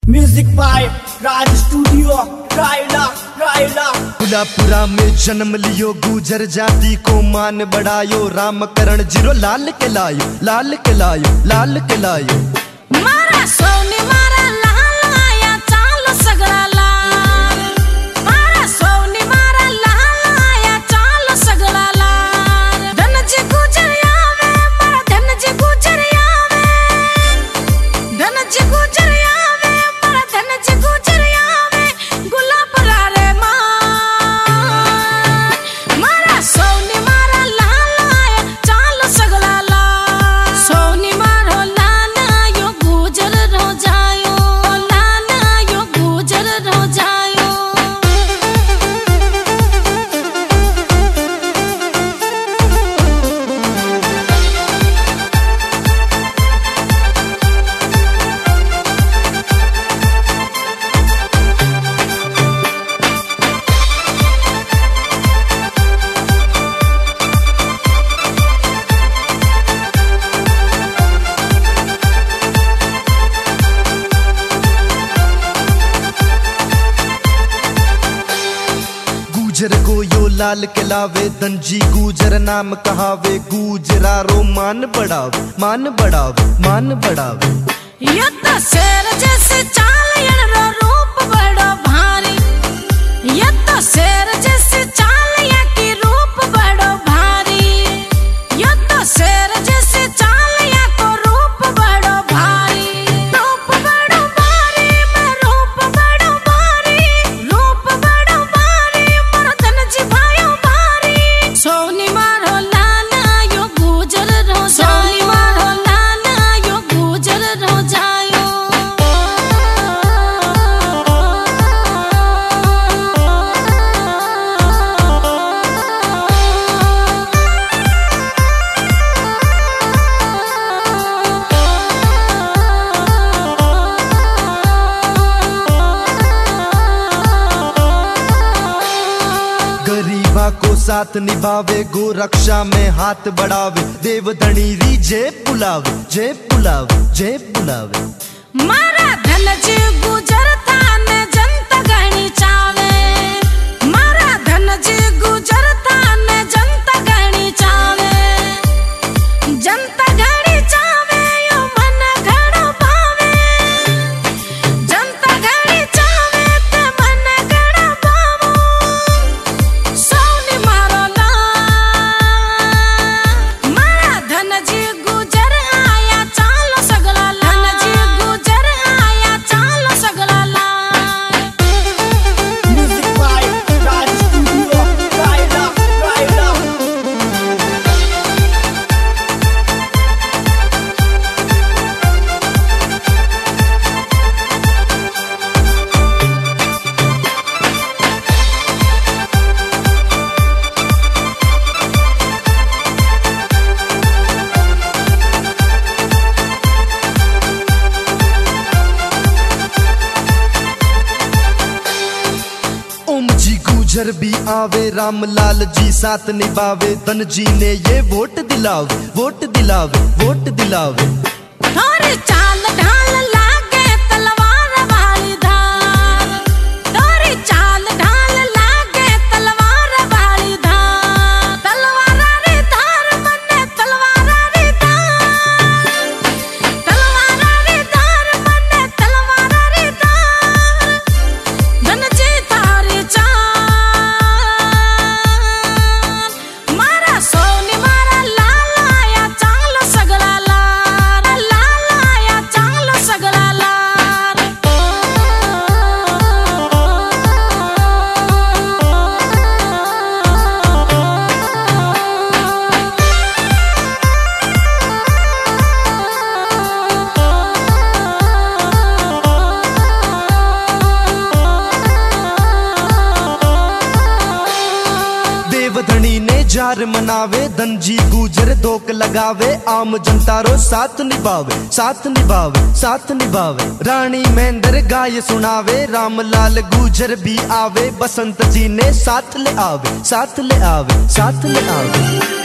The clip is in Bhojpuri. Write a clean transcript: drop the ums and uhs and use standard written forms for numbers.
म्यूजिक बाय राज स्टूडियो रायला रायला। पुलापुरा में जन्म लियो, गुजर जाति को मान बढ़ायो, राम करण जीरो लाल के लायो, लाल के लायो, लाल के लायो। मारा सोनी मारा लाल आया चाल सगळा लाल, मारा सोनी मारा लाल आया चाल सगळा लाल। धनजी गुजर यावे मारा धनजी गुजर यावे, धनजी गुजर यावे मारा धनजी गुजर यावे। गुलाब रे मान मारा सोनी मारा लाल आया चाल सगळा लाल। सोनी मारो लाला यो गुजर रो जायो, लाला यो गुजर रो जायो। गुजर को यो लाल के लावे, धनजी गुजर नाम कहावे। गुजरारो मान बढ़ावे, मान बढ़ावे, मान बढ़ावे। ये तो शेर जैसे चाल यणरो रूप बड़ो भारी, ये तो शेर जैसे चाल या की रूप बड़ो भारी। ये तो शेर जैसे चाल या को रूप बड़ो भारी, रूप बड़ो भारी मैं रूप बड़ो भारी, रूप बड़ो भारी मोर धनजी भायो भारी। सोनी मारो लाला यो गुजर रो सोनी मारो लाला यो गुजर रो जायो। गरीबा को साथ निभावे, गो रक्षा में हाथ बढ़ावे। देवधनी री जय पुलावे, जय पुलावे, जय पुलावे। मारा धनजी गुजर थाने जनता घणी चावे, मारा धनजी गुजर थाने जनता घणी चावे। जनता घणी चावे यो मन घणो भावे, जनता घणी चावे ते मन घणो भावो। सोनी मारो लाल मारा धनजी गुजर आया चाल सगळा लाल, धनजी गुजर आया चाल सगळा लाल। म्यूजिक बाय राज स्टूडियो रायला रायला। ओम जी गुजर भी आवे, रामलाल जी साथ निभावे। धनजी ने ये वोट दिलावे, वोट दिलावे, वोट दिलावे। थोड़ी चाल ढाल लागे तलवार वाली धार, थोड़ी चाल ढाल लागे तलवार वाली धार। तलवार री धार मने तलवार री धार, तलवार री धार मने तलवार री धार। धनजी तारी चाल मारा सोनी मारा लाल आया चाल सगळा लाल, लाल आया चाल सगळा लाल। देवधनी ने जार मनावे, धनजी गुजर धोक लगावे। आम जनता रो साथ निभावे, साथ निभावे, साथ निभावे। रानी महेंद्र गाय सुनावे, रामलाल गुजर भी आवे। बसंत जी ने साथ ले आवे, साथ ले आवे, साथ ले आवे।